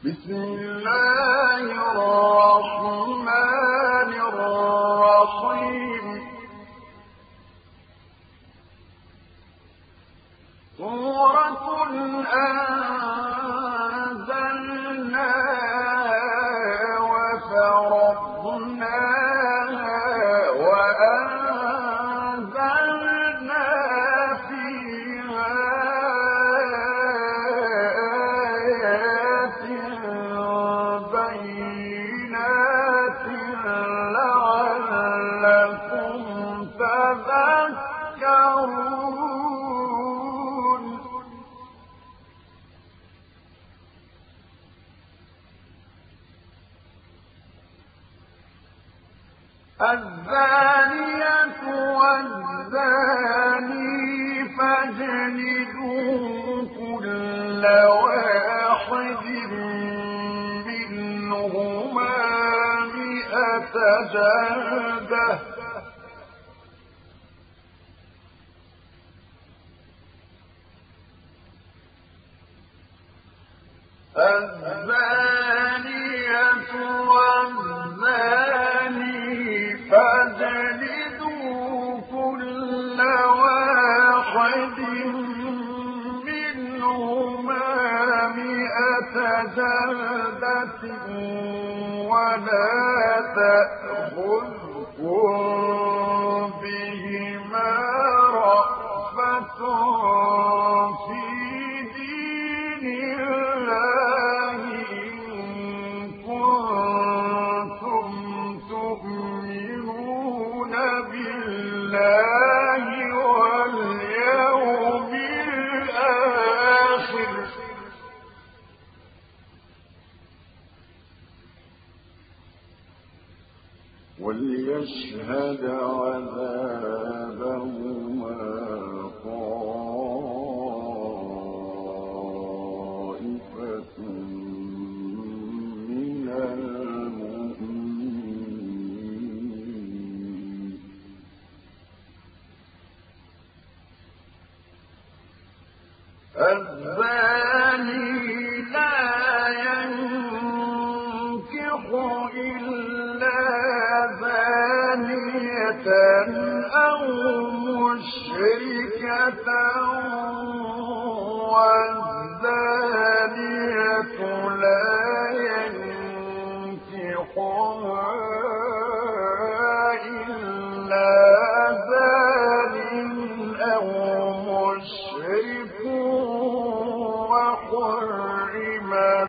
بسم الله الرحمن الرحيم سورة أنزلناها وفرضناها وأنزلنا فيها آيات بينات لعلكم تذكرون الزانية والزاني فاجلدوا كل واحد منهما 100 جلدة الزانية والزاني فاجلدوا كل واحد منهما 100 جلدة ولا تأخذكم بهما رأفة في دين الله إن كنتم تؤمنون بالله واليوم الآخر وليشهد عذابهما